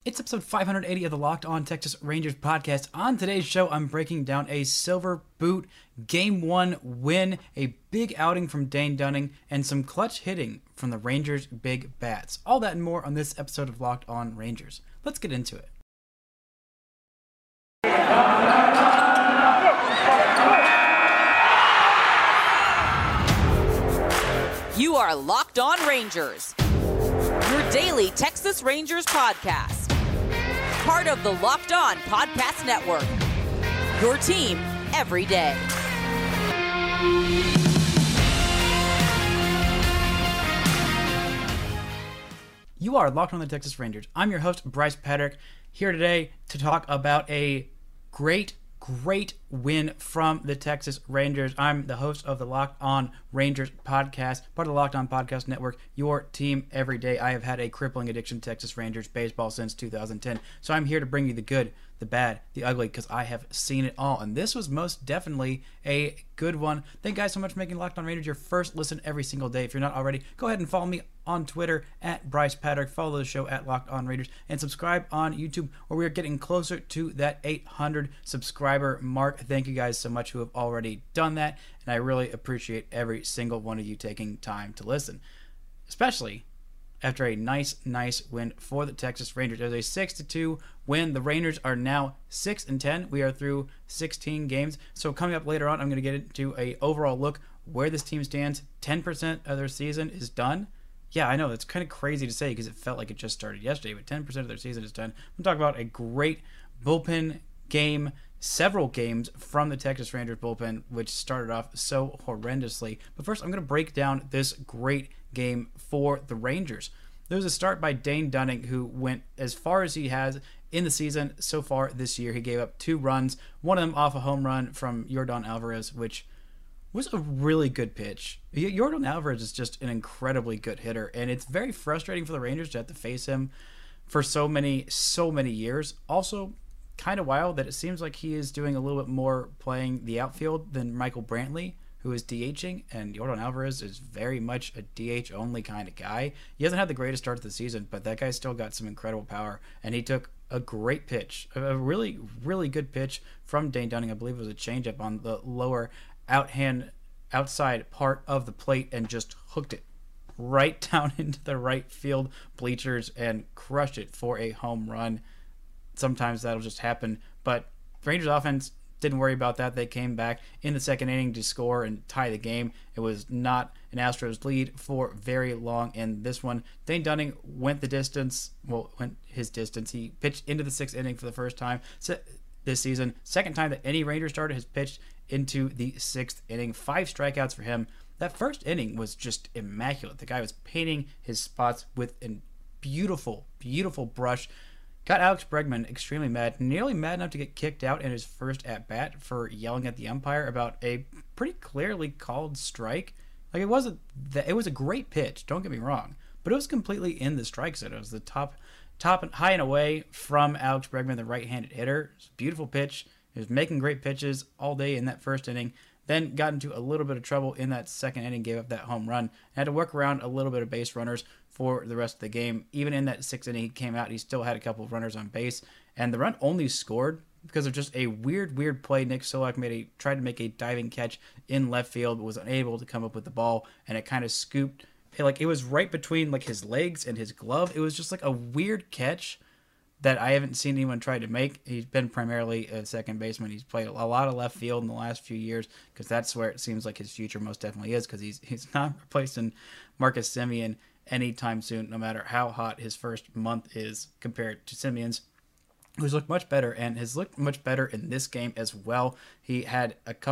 It's episode 580 of the Locked On Texas Rangers podcast. On today's show, I'm breaking down a Silver Boot Game 1 win, a big outing from Dane Dunning, and some clutch hitting from the Rangers' big bats. All that and more on this episode of Locked On Rangers. Let's get into it. You are Locked On Rangers, your daily Texas Rangers podcast. Part of the Locked On Podcast Network, your team every day. You are Locked On the Texas Rangers. I'm your host, Bryce Patrick, here today to talk about a great win from the Texas Rangers. I'm the host of the Locked On Rangers podcast, part of the Locked On Podcast Network, your team every day. I have had a crippling addiction to Texas Rangers baseball since 2010, so I'm here to bring you the good, the bad, the ugly, because I have seen it all, and this was most definitely a good one. Thank you guys so much for making Locked On Rangers your first listen every single day. If you're not already, go ahead and follow me on Twitter at Bryce Patrick, follow the show at Locked On Rangers, and subscribe on YouTube, where we are getting closer to that 800 subscriber mark. Thank you guys so much who have already done that, and I really appreciate every single one of you taking time to listen, especially after a nice win for the Texas Rangers. It was a 6-2 win. The Rangers are now 6-10. We are through 16 games. So coming up later on, I'm going to get into a overall look where this team stands. 10% of their season is done. Yeah, I know, it's kind of crazy to say because it felt like it just started yesterday, but 10% of their season is done. I'm talking about a great bullpen game, several games from the Texas Rangers bullpen, which started off so horrendously. But first, I'm going to break down this great game for the Rangers. There was a start by Dane Dunning, who went as far as he has in the season so far this year. He gave up 2 runs, one of them off a home run from Yordan Alvarez, which was a really good pitch. Yordan Alvarez is just an incredibly good hitter, and it's very frustrating for the Rangers to have to face him for so many years. Also, kind of wild that it seems like he is doing a little bit more playing the outfield than Michael Brantley, who is DHing, and Yordan Alvarez is very much a DH-only kind of guy. He hasn't had the greatest start to the season, but that guy's still got some incredible power, and he took a great pitch, a really good pitch from Dane Dunning. I believe it was a changeup on the lower outside part of the plate and just hooked it right down into the right field bleachers and crushed it for a home run. Sometimes that'll just happen, but Rangers offense didn't worry about that. They came back in the second inning to score and tie the game. It was not an Astros lead for very long in this one. Dane Dunning went his distance. He pitched into the 6th inning for the first time this season. Second time that any Ranger starter has pitched into the 6th inning. 5 strikeouts for him. That first inning was just immaculate. The guy was painting his spots with a beautiful brush. Got Alex Bregman extremely mad, nearly mad enough to get kicked out in his first at-bat for yelling at the umpire about a pretty clearly called strike. Like, it was a great pitch, don't get me wrong, but it was completely in the strike zone. It was the top and high and away from Alex Bregman, the right-handed hitter. It was a beautiful pitch. He was making great pitches all day in that first inning. Then got into a little bit of trouble in that second inning, gave up that home run. Had to work around a little bit of base runners for the rest of the game. Even in that 6th inning, he came out, he still had a couple of runners on base. And the run only scored because of just a weird play. Nick Solak tried to make a diving catch in left field, but was unable to come up with the ball. And it kind of scooped. It was right between his legs and his glove. It was just a weird catch that I haven't seen anyone try to make. He's been primarily a second baseman. He's played a lot of left field in the last few years because that's where it seems like his future most definitely is, because he's not replacing Marcus Semien anytime soon, no matter how hot his first month is compared to Semien's, who's looked much better and has looked much better in this game as well. He had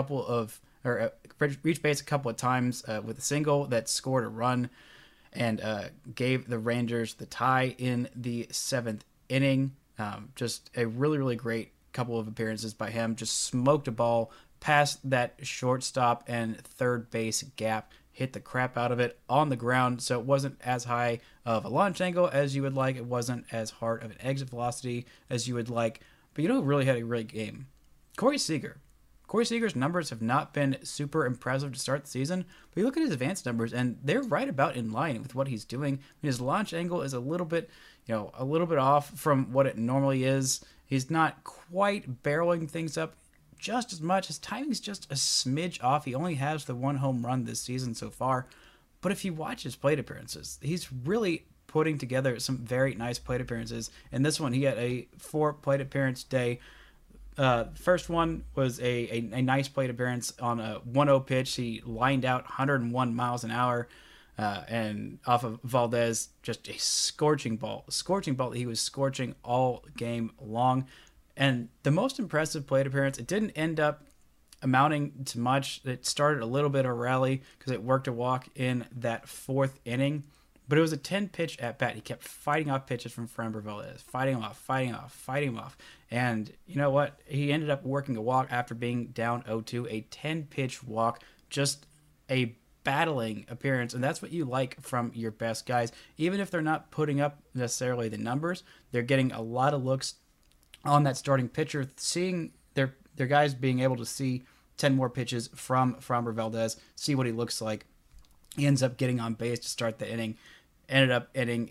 reached base a couple of times with a single that scored a run and gave the Rangers the tie in the 7th inning. Just a really great couple of appearances by him. Just smoked a ball past that shortstop and third base gap, hit the crap out of it on the ground, so it wasn't as high of a launch angle as you would like. It wasn't as hard of an exit velocity as you would like. But who really had a great game? Corey Seager. Corey Seager's numbers have not been super impressive to start the season, but you look at his advanced numbers and they're right about in line with what he's doing. His launch angle is a little bit off from what it normally is. He's not quite barreling things up just as much. His timing's just a smidge off. He only has the 1 home run this season so far. But if you watch his plate appearances, he's really putting together some very nice plate appearances. In this one, he had a 4 plate appearance day. First one was a nice plate appearance on a 1-0 pitch. He lined out 101 miles an hour, and off of Valdez, just a scorching ball that he was scorching all game long. And the most impressive plate appearance, it didn't end up amounting to much. It started a little bit of a rally because it worked a walk in that 4th inning. But it was a 10-pitch at-bat. He kept fighting off pitches from Framber Valdez, fighting him off. And you know what? He ended up working a walk after being down 0-2, a 10-pitch walk, just a battling appearance. And that's what you like from your best guys. Even if they're not putting up necessarily the numbers, they're getting a lot of looks on that starting pitcher, seeing their guys being able to see 10 more pitches from Framber Valdez, see what he looks like. He ends up getting on base to start the inning. Ended up ending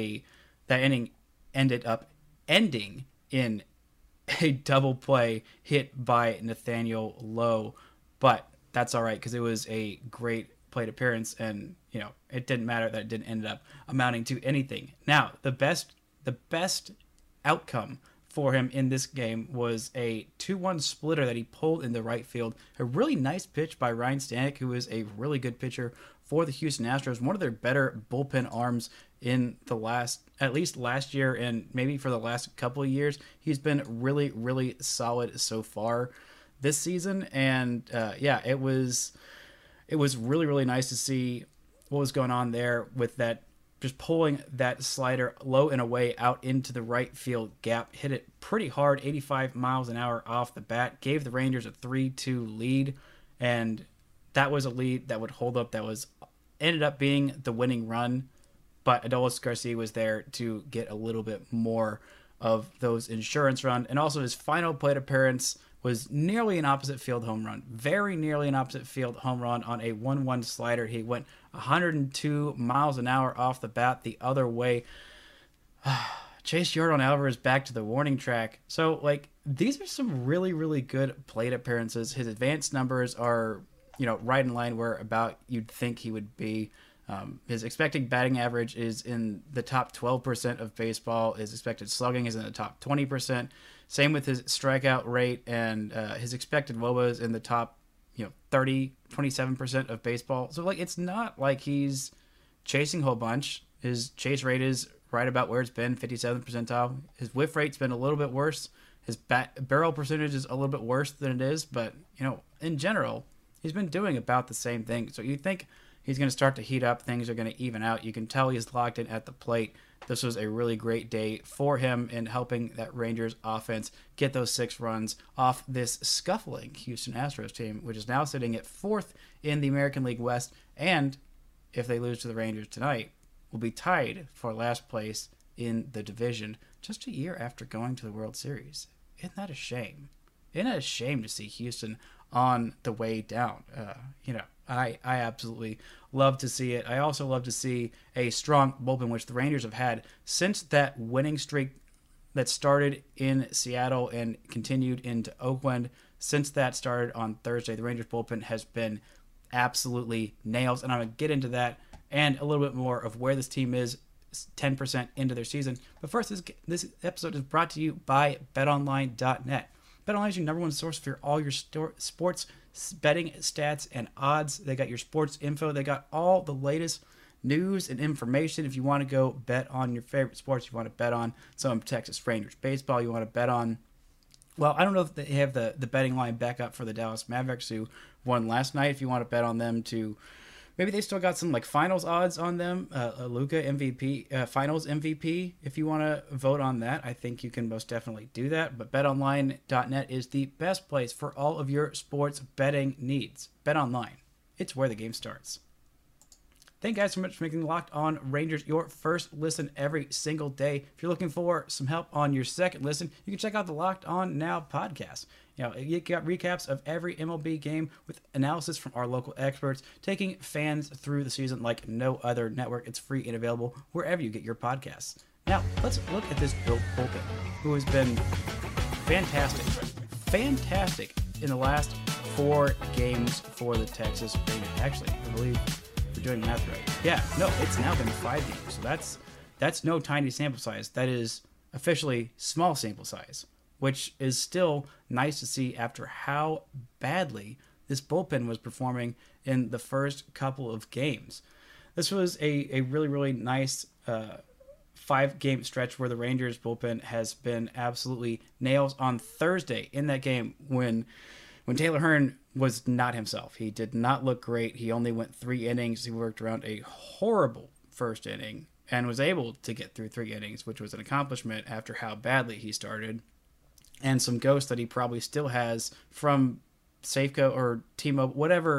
in a double play hit by Nathaniel Lowe, but that's all right because it was a great plate appearance, and it didn't matter that it didn't end up amounting to anything. Now, the best outcome for him in this game was a 2-1 splitter that he pulled in the right field. A really nice pitch by Ryan Stanek, who is a really good pitcher for the Houston Astros, one of their better bullpen arms in at least last year and maybe for the last couple of years. He's been really, really solid so far this season. And it was really, really nice to see what was going on there with that, just pulling that slider low and away out into the right field gap. Hit it pretty hard, 85 miles an hour off the bat, gave the Rangers a 3-2 lead. And that was a lead that would hold up. That ended up being the winning run, but Adolis Garcia was there to get a little bit more of those insurance run. And also his final plate appearance was nearly an opposite field home run, very nearly an opposite field home run on a 1-1 slider. He went 102 miles an hour off the bat the other way. Chase Yordan Alvarez back to the warning track. So, these are some really, really good plate appearances. His advanced numbers are right in line where about you'd think he would be. His expected batting average is in the top 12% of baseball. His expected slugging is in the top 20%. Same with his strikeout rate, and his expected WOBA is in the top 27% of baseball. So it's not like he's chasing a whole bunch. His chase rate is right about where it's been, 57th percentile. His whiff rate's been a little bit worse. His barrel percentage is a little bit worse than it is, but in general, he's been doing about the same thing. So you think he's going to start to heat up. Things are going to even out. You can tell he's locked in at the plate. This was a really great day for him in helping that Rangers offense get those 6 runs off this scuffling Houston Astros team, which is now sitting at 4th in the American League West. And if they lose to the Rangers tonight, will be tied for last place in the division just a year after going to the World Series. Isn't that a shame? Isn't it a shame to see Houston on the way down? I absolutely love to see it. I also love to see a strong bullpen, which the Rangers have had since that winning streak that started in Seattle and continued into Oakland. Since that started on Thursday, the Rangers bullpen has been absolutely nails, and I'm going to get into that and a little bit more of where this team is 10% into their season. But first, this episode is brought to you by BetOnline.net. BetOnline is your number one source for all your sports betting stats and odds. They got your sports info. They got all the latest news and information. If you want to go bet on your favorite sports, you want to bet on some Texas Rangers baseball, you want to bet on, well, I don't know if they have the betting line back up for the Dallas Mavericks, who won last night. If you want to bet on them to, maybe they still got some finals odds on them. Luka MVP, finals MVP. If you want to vote on that, I think you can most definitely do that. But BetOnline.net is the best place for all of your sports betting needs. BetOnline, it's where the game starts. Thank you guys so much for making Locked On Rangers your first listen every single day. If you're looking for some help on your second listen, you can check out the Locked On Now podcast. You got recaps of every MLB game with analysis from our local experts, taking fans through the season like no other network. It's free and available wherever you get your podcasts. Now, let's look at this Bill Bullpen, who has been fantastic in the last 4 games for the Texas Rangers. Actually, I believe we're doing math right. Yeah, no, it's now been 5 games. So that's no tiny sample size. That is officially small sample size, which is still nice to see after how badly this bullpen was performing in the first couple of games. This was a really, really nice 5-game stretch where the Rangers bullpen has been absolutely nails. On Thursday in that game when Taylor Hearn was not himself. He did not look great. He only went 3 innings. He worked around a horrible first inning and was able to get through 3 innings, which was an accomplishment after how badly he started. And some ghosts that he probably still has from Safeco or T-Mobile,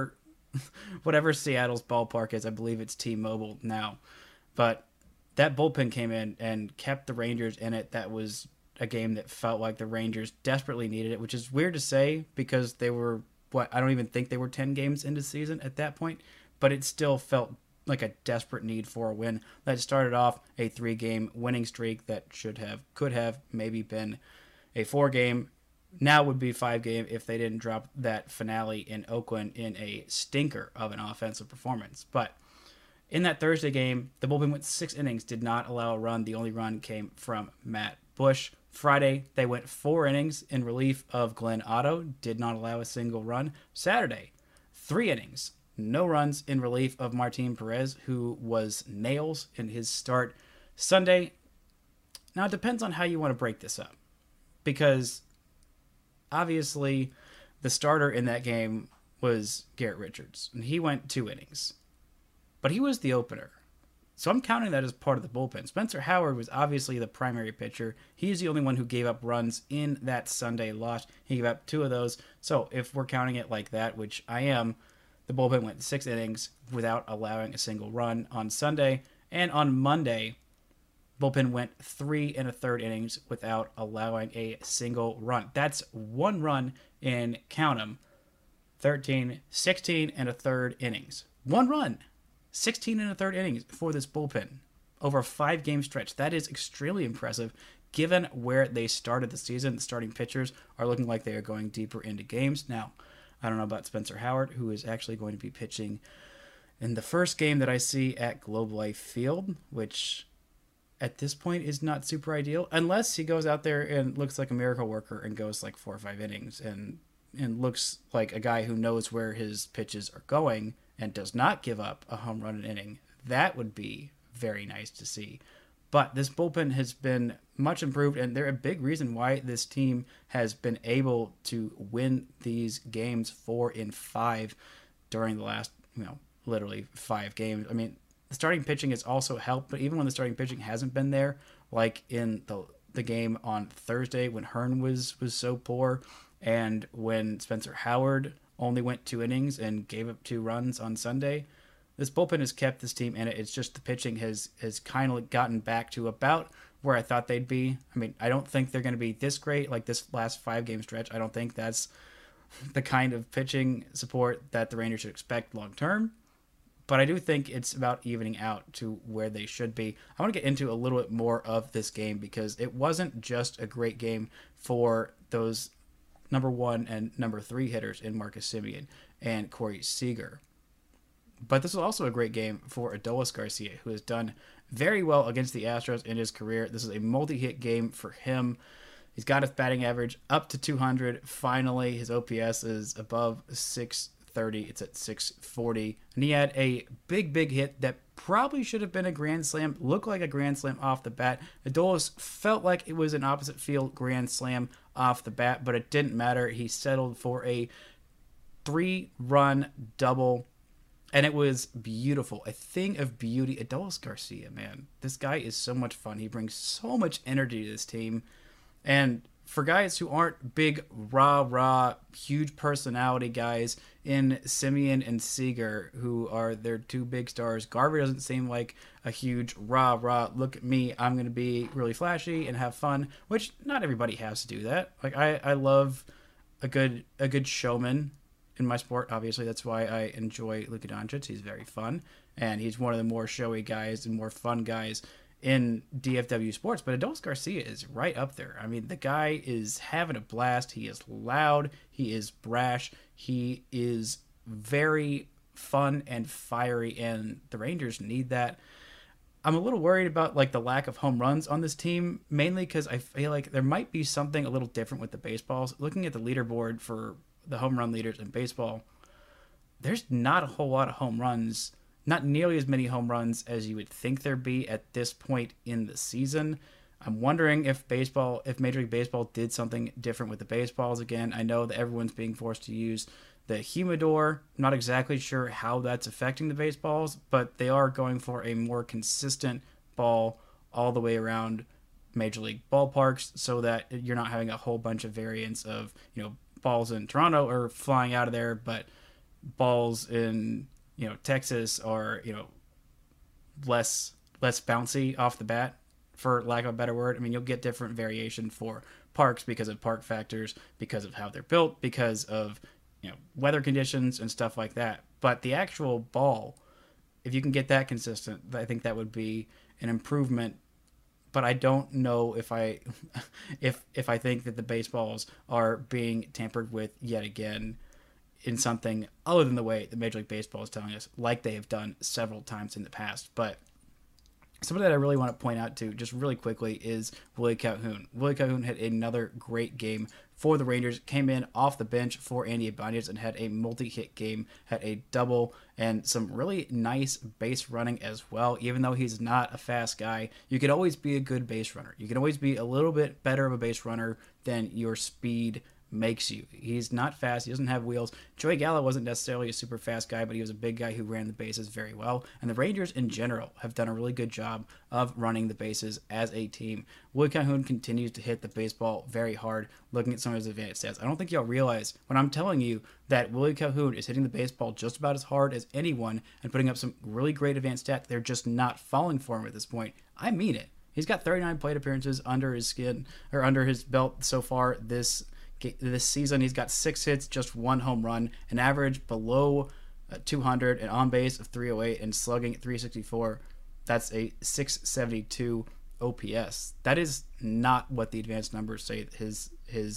whatever Seattle's ballpark is. I believe it's T-Mobile now. But that bullpen came in and kept the Rangers in it. That was a game that felt like the Rangers desperately needed it, which is weird to say because they were, I don't even think they were 10 games into the season at that point, but it still felt like a desperate need for a win. That started off a 3-game winning streak that could have maybe been a 4-game, now would be 5-game if they didn't drop that finale in Oakland in a stinker of an offensive performance. But in that Thursday game, the bullpen went 6 innings, did not allow a run. The only run came from Matt Bush. Friday, they went 4 innings in relief of Glenn Otto, did not allow a single run. Saturday, 3 innings, no runs in relief of Martin Perez, who was nails in his start. Sunday, now it depends on how you want to break this up, because obviously the starter in that game was Garrett Richards, and he went 2 innings. But he was the opener. So I'm counting that as part of the bullpen. Spencer Howard was obviously the primary pitcher. He's the only one who gave up runs in that Sunday loss. He gave up 2 of those. So if we're counting it like that, which I am, the bullpen went 6 innings without allowing a single run on Sunday. And on Monday, bullpen went 3 1/3 innings without allowing a single run. That's 1 run in, count 'em, 16 1/3 innings. 1 run. 16 1/3 innings for this bullpen over a 5-game stretch. That is extremely impressive given where they started the season. The starting pitchers are looking like they are going deeper into games. Now, I don't know about Spencer Howard, who is actually going to be pitching in the first game that I see at Globe Life Field, which at this point is not super ideal, unless he goes out there and looks like a miracle worker and goes like 4 or 5 innings and looks like a guy who knows where his pitches are going and does not give up a home run an inning. That would be very nice to see. But this bullpen has been much improved, and they're a big reason why this team has been able to win these games 4 in 5 during the last, literally 5 games. I mean, the starting pitching has also helped, but even when the starting pitching hasn't been there, like in the game on Thursday when Hearn was so poor, and when Spencer Howard only went 2 innings and gave up 2 runs on Sunday, this bullpen has kept this team in it. It's just the pitching has kind of gotten back to about where I thought they'd be. I mean, I don't think they're going to be this great like this last 5-game stretch. I don't think that's the kind of pitching support that the Rangers should expect long term. But I do think it's about evening out to where they should be. I want to get into a little bit more of this game because it wasn't just a great game for those number 1 and number 3 hitters in Marcus Semien and Corey Seager. But this was also a great game for Adolis Garcia, who has done very well against the Astros in his career. This is a multi-hit game for him. He's got his batting average up to 200. Finally, his OPS is above 630. It's at 640. And he had a big hit that probably should have been a grand slam. Looked like a grand slam off the bat. Adolis felt like it was an opposite field grand slam off the bat, but it didn't matter. He settled for a 3-run double, and it was beautiful. A thing of beauty. Adolis Garcia, man. This guy is so much fun. He brings so much energy to this team. And for guys who aren't big, rah, huge personality guys in Simeon and Seager, who are their two big stars, Garver doesn't seem like a huge rah, look at me, I'm going to be really flashy and have fun, which not everybody has to do that. Like, I love a good showman in my sport. Obviously, that's why I enjoy Luka Doncic. He's very fun, and he's one of the more showy guys and more fun guys in DFW sports. But Adolis Garcia is right up there. I mean, the guy is having a blast. He is loud. He is brash. He is very fun and fiery, and the Rangers need that. I'm a little worried about like the lack of home runs on this team, mainly because I feel like there might be something a little different with the baseballs. Looking at the leaderboard for the home run leaders in baseball, there's not a whole lot of home runs. Not nearly as many home runs as you would think there'd be at this point in the season. I'm wondering if Major League Baseball did something different with the baseballs again. I know that everyone's being forced to use the humidor. I'm not exactly sure how that's affecting the baseballs, but they are going for a more consistent ball all the way around Major League ballparks so that you're not having a whole bunch of variants of, balls in Toronto are flying out of there, but balls in Texas are, less bouncy off the bat, for lack of a better word. I mean, you'll get different variation for parks because of park factors, because of how they're built, because of, weather conditions and stuff like that. But the actual ball, if you can get that consistent, I think that would be an improvement. But I don't know if I think that the baseballs are being tampered with yet again in something other than the way the Major League Baseball is telling us, like they have done several times in the past. But something that I really want to point out to just really quickly is Willie Calhoun. Willie Calhoun had another great game for the Rangers, came in off the bench for Andy Ibanez and had a multi-hit game, had a double and some really nice base running as well. Even though he's not a fast guy, you can always be a good base runner. You can always be a little bit better of a base runner than your speed makes you. He's not fast. He doesn't have wheels. Joey Gallo wasn't necessarily a super fast guy, but he was a big guy who ran the bases very well. And the Rangers in general have done a really good job of running the bases as a team. Willie Calhoun continues to hit the baseball very hard. Looking at some of his advanced stats, I don't think y'all realize when I'm telling you that Willie Calhoun is hitting the baseball just about as hard as anyone and putting up some really great advanced stats. They're just not falling for him at this point. I mean it. He's got 39 plate appearances under his belt so far this season. He's got 6 hits, just 1 home run, an average below 200, an on base of 308, and slugging at 364. That's a 672 OPS. That is not what the advanced numbers say his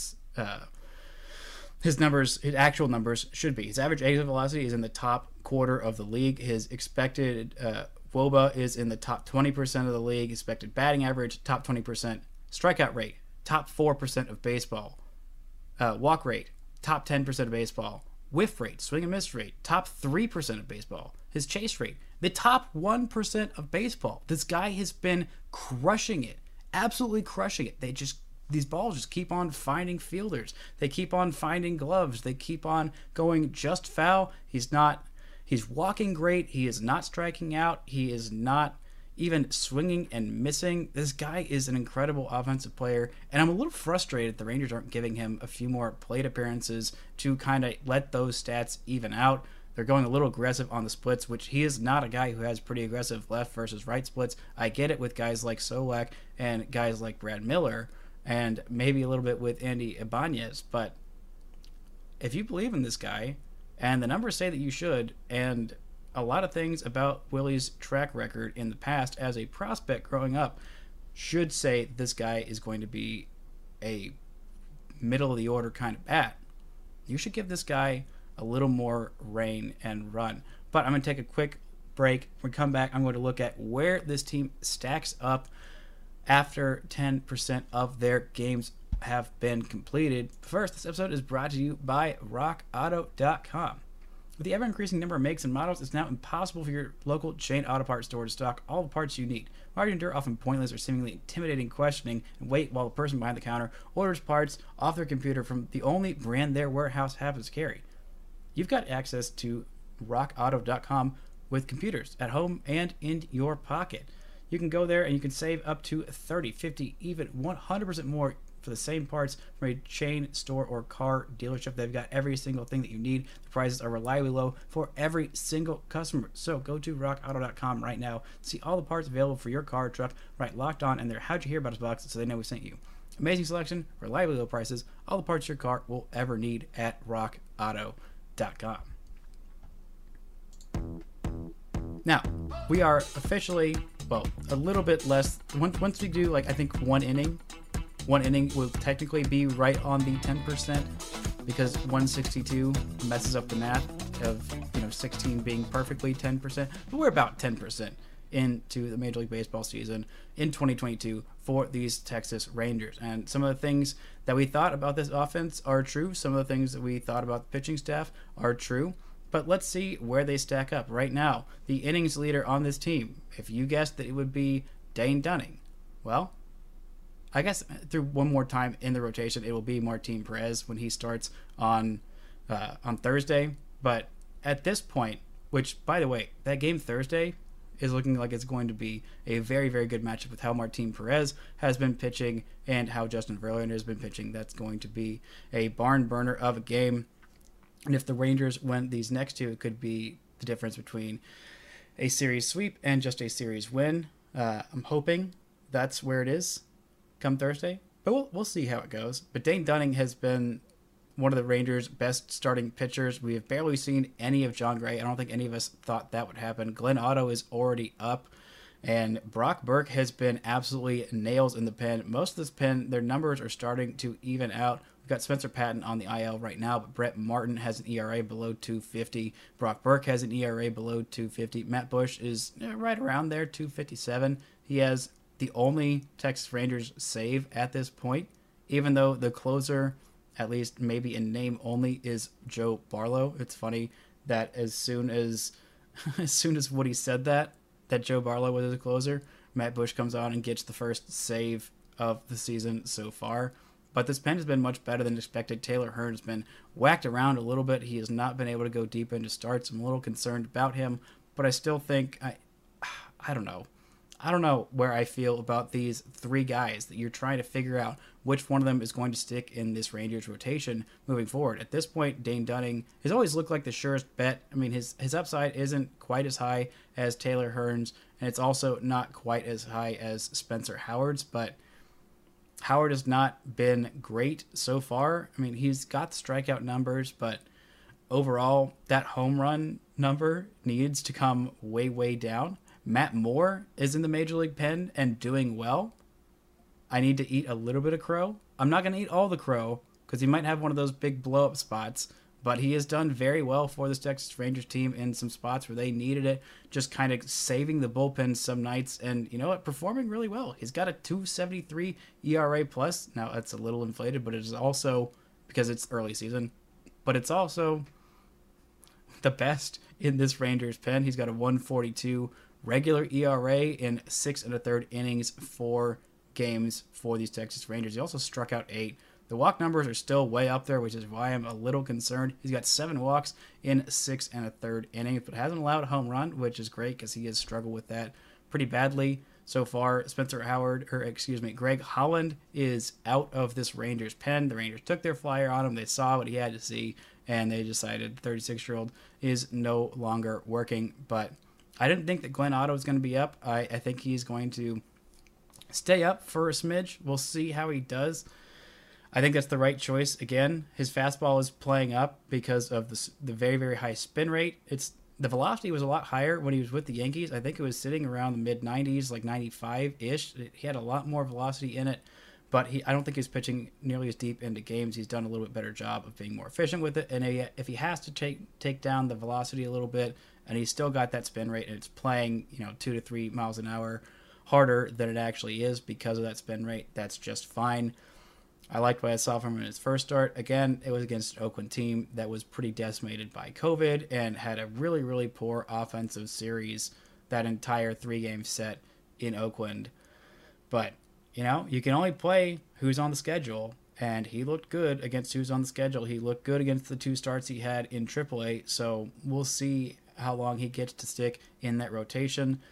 actual numbers should be. His average exit velocity is in the top quarter of the league. His expected WOBA is in the top 20% of the league. Expected batting average, top 20%. Strikeout rate, top 4% of baseball. Walk rate, top 10% of baseball. Whiff rate, swing and miss rate, top 3% of baseball. His chase rate, the top 1% of baseball. This guy has been crushing it, absolutely crushing it. These balls just keep on finding fielders. They keep on finding gloves. They keep on going just foul. He's walking great. He is not striking out. He is not even swinging and missing. This guy is an incredible offensive player, and I'm a little frustrated the Rangers aren't giving him a few more plate appearances to kind of let those stats even out. They're going a little aggressive on the splits, which he is not a guy who has pretty aggressive left versus right splits. I get it with guys like Solak and guys like Brad Miller, and maybe a little bit with Andy Ibanez, but if you believe in this guy, and the numbers say that you should, and a lot of things about Willie's track record in the past as a prospect growing up should say this guy is going to be a middle of the order kind of bat, you should give this guy a little more reign and run. But I'm going to take a quick break. When we come back, I'm going to look at where this team stacks up after 10% of their games have been completed. First, this episode is brought to you by RockAuto.com. With the ever-increasing number of makes and models, it's now impossible for your local chain auto parts store to stock all the parts you need. Why do you endure often pointless or seemingly intimidating questioning and wait while the person behind the counter orders parts off their computer from the only brand their warehouse happens to carry? You've got access to RockAuto.com with computers at home and in your pocket. You can go there and you can save up to 30, 50, even 100% more for the same parts from a chain store or car dealership. They've got every single thing that you need. The prices are reliably low for every single customer. So go to rockauto.com right now. See all the parts available for your car or truck. Right, Locked On in their How'd You Hear About Us box so they know we sent you. Amazing selection, reliably low prices, all the parts your car will ever need at rockauto.com. Now, we are officially, well, a little bit less. Once we do, I think one inning will technically be right on the 10% because 162 messes up the math of 16 being perfectly 10%. But we're about 10% into the Major League Baseball season in 2022 for these Texas Rangers. And some of the things that we thought about this offense are true. Some of the things that we thought about the pitching staff are true. But let's see where they stack up. Right now, the innings leader on this team, if you guessed that it would be Dane Dunning, well, I guess through one more time in the rotation, it will be Martin Perez when he starts on Thursday. But at this point, which, by the way, that game Thursday is looking like it's going to be a very, very good matchup with how Martin Perez has been pitching and how Justin Verlander has been pitching. That's going to be a barn burner of a game. And if the Rangers win these next two, it could be the difference between a series sweep and just a series win. I'm hoping that's where it is come Thursday, but we'll see how it goes. But Dane Dunning has been one of the Rangers' best starting pitchers. We have barely seen any of Jon Gray. I don't think any of us thought that would happen. Glenn Otto is already up, and Brock Burke has been absolutely nails in the pen. Most of this pen, their numbers are starting to even out. We've got Spencer Patton on the IL right now, but Brett Martin has an ERA below 250. Brock Burke has an ERA below 250. Matt Bush is right around there, 257. He has the only Texas Rangers save at this point, even though the closer, at least maybe in name only, is Joe Barlow. It's funny that as soon as Woody said that Joe Barlow was his closer, Matt Bush comes on and gets the first save of the season so far. But this pen has been much better than expected. Taylor Hearn has been whacked around a little bit. He has not been able to go deep into starts. I'm a little concerned about him, but I still think I don't know. I don't know where I feel about these three guys that you're trying to figure out which one of them is going to stick in this Rangers rotation moving forward. At this point, Dane Dunning has always looked like the surest bet. I mean, his upside isn't quite as high as Taylor Hearn's, and it's also not quite as high as Spencer Howard's, but Howard has not been great so far. I mean, he's got the strikeout numbers, but overall, that home run number needs to come way, way down. Matt Moore is in the Major League pen and doing well. I need to eat a little bit of crow. I'm not going to eat all the crow because he might have one of those big blow-up spots, but he has done very well for this Texas Rangers team in some spots where they needed it, just kind of saving the bullpen some nights and, you know what, performing really well. He's got a 2.73 ERA plus. Now, that's a little inflated, but it is also, because it's early season, but it's also the best in this Rangers pen. He's got a 1.42 regular ERA in 6 1/3 innings, 4 games for these Texas Rangers. He also struck out 8. The walk numbers are still way up there, which is why I'm a little concerned. He's got 7 walks in 6 1/3 innings, but hasn't allowed a home run, which is great because he has struggled with that pretty badly so far. Greg Holland is out of this Rangers pen. The Rangers took their flyer on him. They saw what he had to see, and they decided the 36-year-old is no longer working. But I didn't think that Glenn Otto was going to be up. I think he's going to stay up for a smidge. We'll see how he does. I think that's the right choice. Again, his fastball is playing up because of the very, very high spin rate. The velocity was a lot higher when he was with the Yankees. I think it was sitting around the mid-90s, like 95-ish. He had a lot more velocity in it, but I don't think he's pitching nearly as deep into games. He's done a little bit better job of being more efficient with it, and if he has to take down the velocity a little bit, and he's still got that spin rate, and it's playing 2 to 3 miles an hour harder than it actually is because of that spin rate, that's just fine. I liked what I saw from him in his first start. Again, it was against an Oakland team that was pretty decimated by COVID and had a really, really poor offensive series that entire 3-game set in Oakland. But, you can only play who's on the schedule, and he looked good against who's on the schedule. He looked good against the 2 starts he had in AAA, so we'll see how long he gets to stick in that rotation.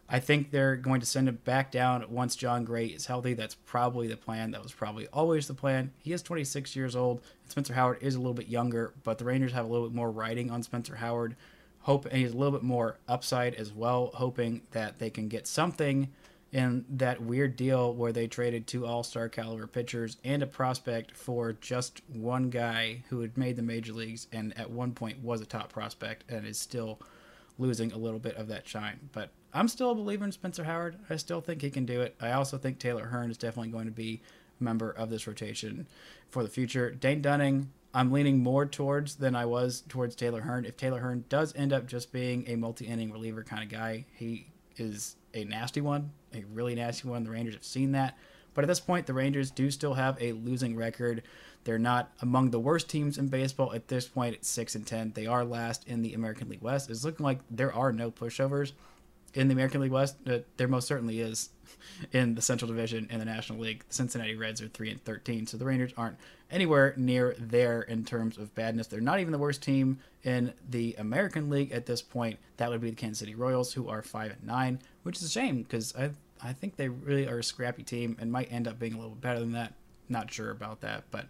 I think they're going to send him back down once John Gray is healthy. That's probably the plan. That was probably always the plan. He is 26 years old. Spencer Howard is a little bit younger, but the Rangers have a little bit more riding on Spencer Howard. And he's a little bit more upside as well, hoping that they can get something in that weird deal where they traded 2 all-star caliber pitchers and a prospect for just one guy who had made the major leagues and at one point was a top prospect and is still losing a little bit of that shine. But I'm still a believer in Spencer Howard. I still think he can do it. I also think Taylor Hearn is definitely going to be a member of this rotation for the future. Dane Dunning, I'm leaning more towards than I was towards Taylor Hearn. If Taylor Hearn does end up just being a multi-inning reliever kind of guy, he is a nasty one, a really nasty one. The Rangers have seen that. But at this point, the Rangers do still have a losing record. They're not among the worst teams in baseball at this point. It's 6-10. They are last in the American League West. It's looking like there are no pushovers in the American League West. There most certainly is in the Central Division in the National League. The Cincinnati Reds are 3-13, so the Rangers aren't anywhere near there in terms of badness. They're not even the worst team in the American League at this point. That would be the Kansas City Royals, who are 5-9, which is a shame because I think they really are a scrappy team and might end up being a little better than that. Not sure about that, but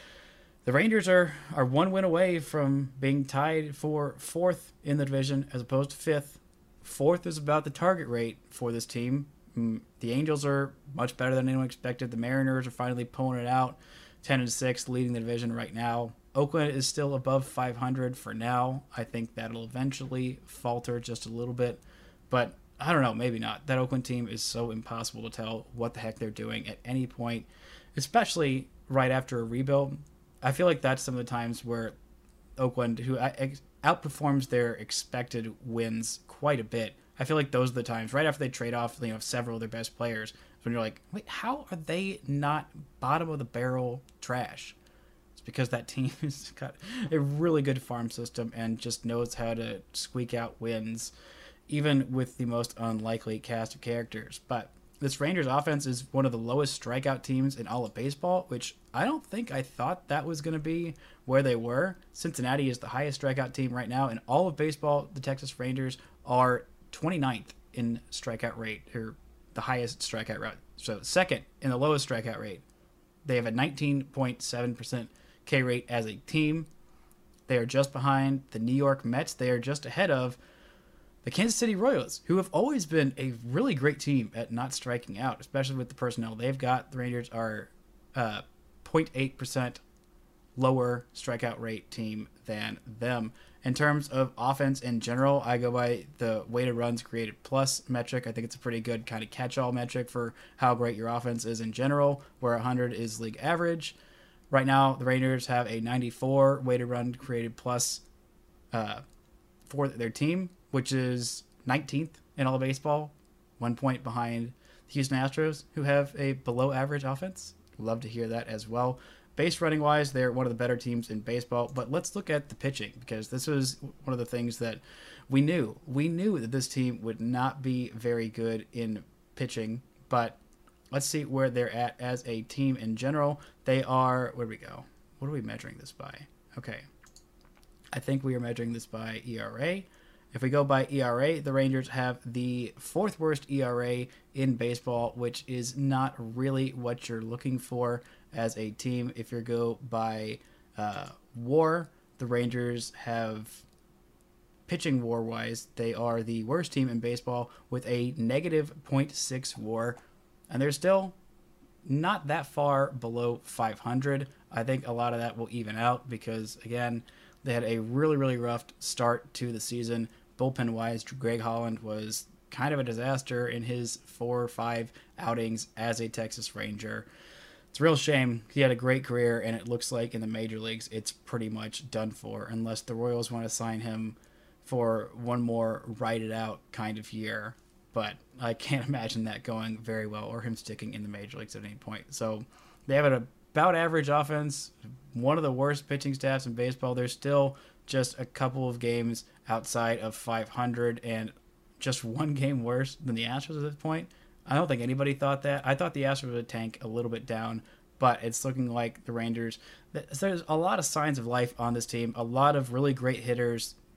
the Rangers are 1 win away from being tied for 4th in the division as opposed to 5th. 4th is about the target rate for this team. The Angels are much better than anyone expected. The Mariners are finally pulling it out, 10-6, leading the division right now. Oakland is still above 500 for now. I think that'll eventually falter just a little bit, but I don't know, maybe not. That Oakland team is so impossible to tell what the heck they're doing at any point, especially right after a rebuild. I feel like that's some of the times where Oakland, who outperforms their expected wins quite a bit, I feel like those are the times right after they trade off, several of their best players, when you're like, wait, how are they not bottom of the barrel trash? It's because that team has got a really good farm system and just knows how to squeak out wins, even with the most unlikely cast of characters. But this Rangers offense is one of the lowest strikeout teams in all of baseball, which I don't think I thought that was going to be where they were. Cincinnati is the highest strikeout team right now in all of baseball. The Texas Rangers are 29th in strikeout rate, or the highest strikeout rate. So second in the lowest strikeout rate. They have a 19.7% K rate as a team. They are just behind the New York Mets. They are just ahead of the Kansas City Royals, who have always been a really great team at not striking out, especially with the personnel they've got. The Rangers are 0.8% lower strikeout rate team than them. In terms of offense in general, I go by the weighted runs created plus metric. I think it's a pretty good kind of catch-all metric for how great your offense is in general, where 100 is league average. Right now, the Rangers have a 94 weighted run created plus for their team, which is 19th in all of baseball, 1 point behind the Houston Astros, who have a below-average offense. Love to hear that as well. Base running wise, they're one of the better teams in baseball. But let's look at the pitching, because this was one of the things that we knew. We knew that this team would not be very good in pitching, but let's see where they're at as a team in general. They are, where do we go? What are we measuring this by? Okay. I think we are measuring this by ERA. If we go by ERA, the Rangers have the 4th worst ERA in baseball, which is not really what you're looking for as a team. If you go by WAR, the Rangers have, pitching WAR-wise, they are the worst team in baseball with a negative 0.6 WAR, and they're still not that far below 500. I think a lot of that will even out because, again, they had a really, really rough start to the season. Bullpen-wise, Greg Holland was kind of a disaster in his 4 or 5 outings as a Texas Ranger. It's a real shame. He had a great career, and it looks like in the major leagues it's pretty much done for, unless the Royals want to sign him for one more ride-it-out kind of year. But I can't imagine that going very well, or him sticking in the major leagues at any point. So they have an about average offense, one of the worst pitching staffs in baseball. They're still just a couple of games outside of 500 and just one game worse than the Astros at this point. I don't think anybody thought that. I thought the Astros would tank a little bit down, but it's looking like the Rangers. There's a lot of signs of life on this team, a lot of really great hitters,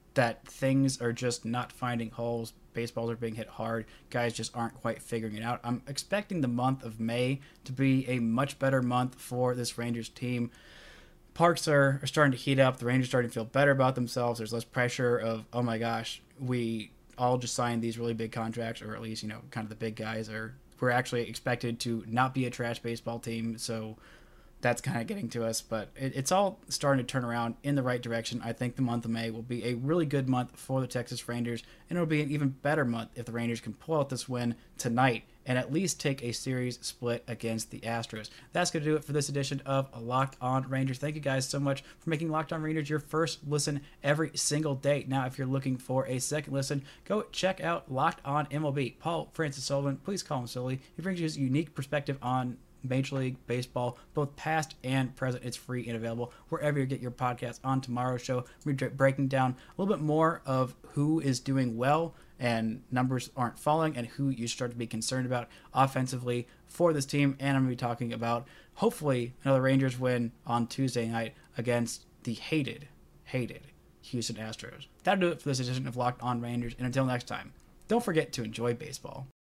that things are just not finding holes. Baseballs are being hit hard. Guys just aren't quite figuring it out. I'm expecting the month of May to be a much better month for this Rangers team. Parks are starting to heat up. The Rangers are starting to feel better about themselves. There's less pressure of, oh my gosh, we all just signed these really big contracts, or at least, kind of the big guys we're actually expected to not be a trash baseball team. So that's kind of getting to us, but it's all starting to turn around in the right direction. I think the month of May will be a really good month for the Texas Rangers, and it'll be an even better month if the Rangers can pull out this win tonight and at least take a series split against the Astros. That's going to do it for this edition of Locked On Rangers. Thank you guys so much for making Locked On Rangers your first listen every single day. Now, if you're looking for a second listen, go check out Locked On MLB. Paul Francis Sullivan, please call him Sully. He brings you his unique perspective on Major League Baseball, both past and present. It's free and available wherever you get your podcasts. On tomorrow's show, we're breaking down a little bit more of who is doing well and numbers aren't falling, and who you start to be concerned about offensively for this team. And I'm going to be talking about, hopefully, another Rangers win on Tuesday night against the hated Houston Astros. That'll do it for this edition of Locked On Rangers, and until next time, don't forget to enjoy baseball.